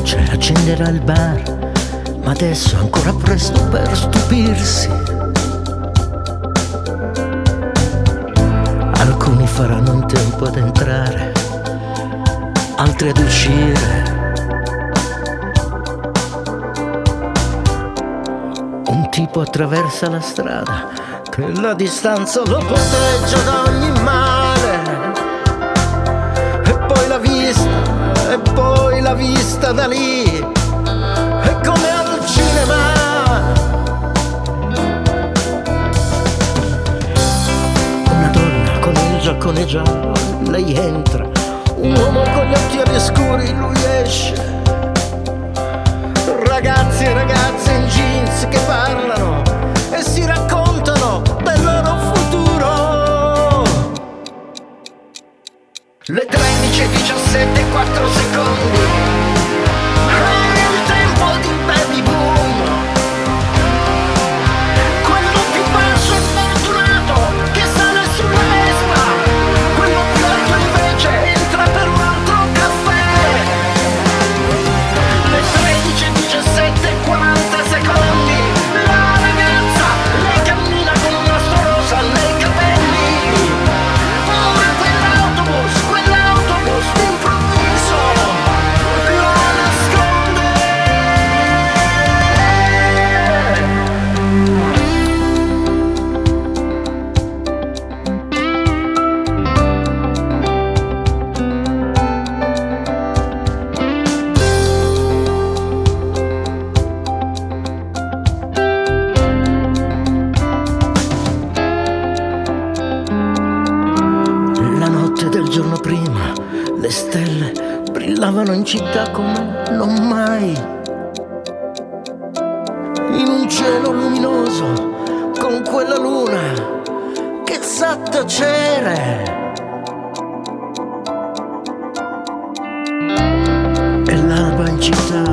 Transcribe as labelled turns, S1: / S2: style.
S1: luce accenderà il bar, ma adesso è ancora presto per stupirsi. Alcuni faranno in tempo ad entrare, altri ad uscire. Un tipo attraversa la strada, che la distanza lo protegge da ogni male. E poi la vista, e poi la vista da lì, è come al cinema. Una donna con il giaccone giallo, lei entra. Un uomo con gli occhiali scuri, lui esce. Ragazzi e ragazze in jeans che parlano e si raccontano del loro futuro. Le 13:17 e 4 secondi, è il tempo di un baby boom. Quello più basso e fortunato che sale sulla Vespa, quello più alto invece entra per un altro caffè. Le 13:17 e 40 secondi, la ragazza, lei cammina con un nastro rosa nei capelli. Ora quell'autobus d'improvviso la nasconde. La notte del giorno prima, le stelle brillavano in città come non mai. In un cielo luminoso, con quella luna che sa tacere. E l'alba in città